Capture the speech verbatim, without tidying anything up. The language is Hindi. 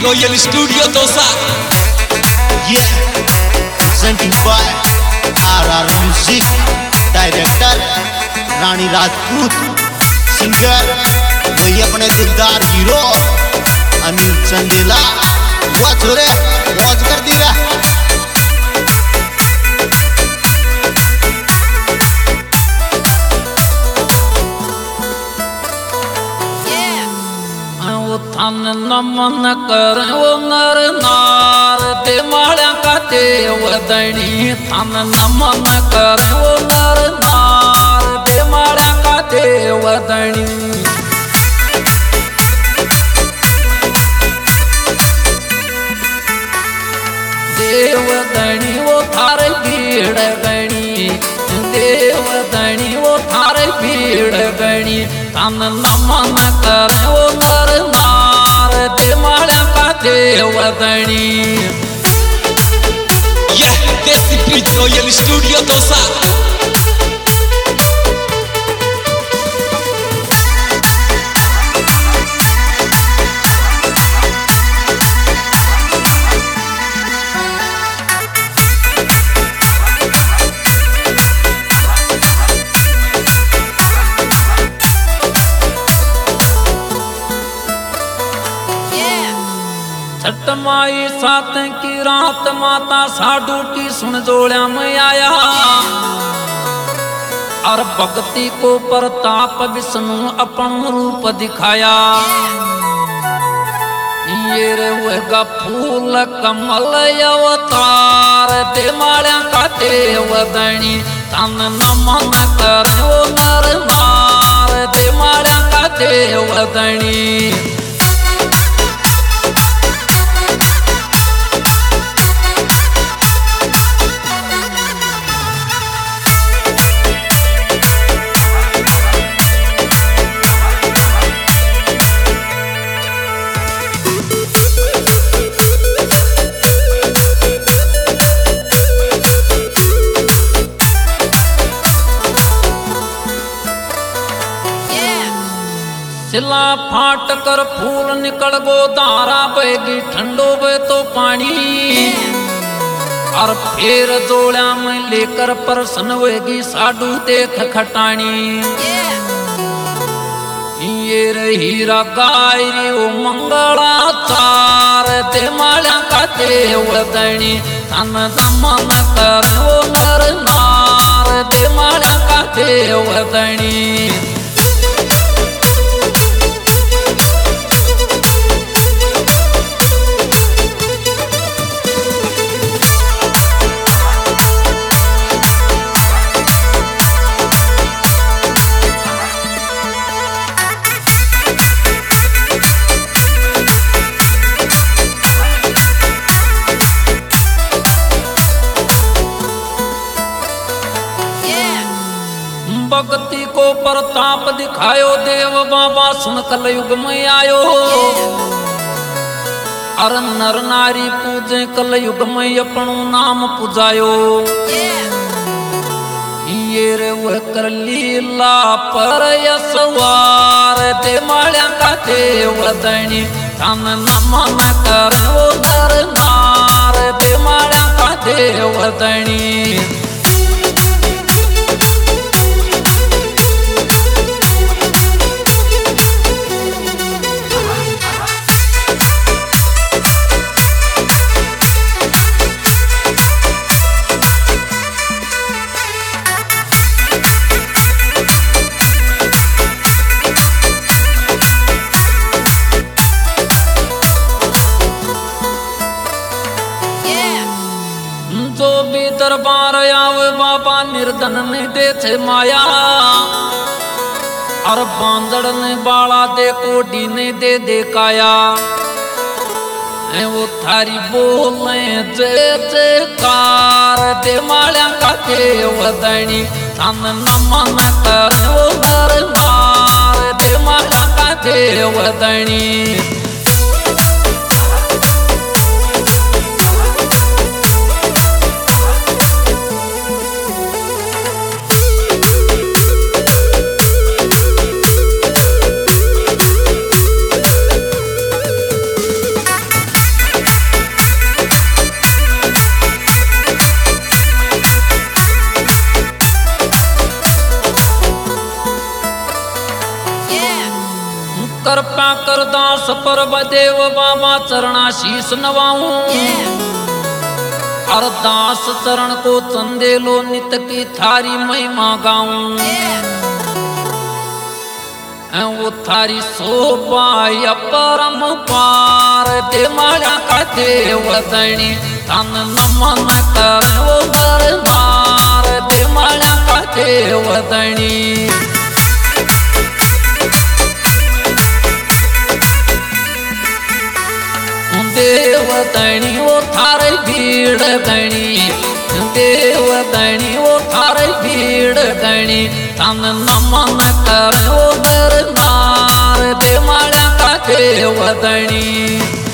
Royal Studio Dosa. Yeah, presenting by R R Music. Director Rani Rajput, singer वही अपने दिलदार हीरो अनिल चंदेला। वो छोरे मौज कर दी रहा। थान नमन कर वो नर नार दे माड़ा का देवदनी। थान नमन कर वो नर नार दे माड़ा का देवदनी। देवदनी वो थार भीड़ गणी, देवदनी वो थार भीड़ गणी। थान नमन कर वो नर नार दे माड़ा का देवदनी। Yeah, Desi Beat Royal Studio Dosa. Chhath माई सात की रात माता साडू की सुन जोड़ा में आया। और भक्ति को प्रताप विष्णु अपन रूप दिखाया। ये रहेगा फूल कमल अवतार दे माड़ा का देवदनी। तन नमन कर वो नर नार दे माड़ा का देवदनी। सिला फाट कर फूल निकल गो धारा बहेगी ठंडो बे तो पानी। और फिर जोड़ा में लेकर परसन होगी साडू देख खटानी। ये हीरा गायरी ओ मंगला चार दे माड़ा का देवदनी। तन दमन कर वो नर नार दे माड़ा का देवदनी। भक्ति को प्रताप दिखायो देव बाबा सुन कलयुग में आयो। अर नर नारी पूजे कलयुग में अपनो नाम पुजायो। ये रे वह कर लीला पर यसवार दे माड़ा का देवदनी। तन नमन कर वो नर नार दे माड़ा का देवदनी। दरबार आवे बाबा निर्धन ने दे थे माया। और बांदड़ ने बाला दे कोडी ने दे दे काया। वो थारी बोले जय जयकार दे माड़ा का देवदनी। तन नमन कर वो नर नार दे माड़ा का देवदनी। पर बदेव बाबा चरणा शीस नवाऊं और दास चरण को चंदेलो नित की थारी महिमा गाऊं वो थारी शोभा परम पार दे माया का देवदणी तन नमन कर वो दरबार दे माया का देवदणी देवदणी वो थारे भीड़ गणी देवदणी वो थारे भीड़ गणी तन नमन कर वो दरबार दे माया का देवदणी।